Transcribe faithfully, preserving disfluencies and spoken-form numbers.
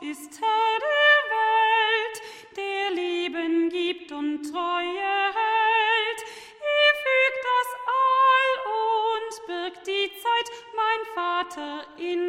ist Herr der Welt, der Leben gibt und Treue hält. Er fügt das All und birgt die Zeit, mein Vater in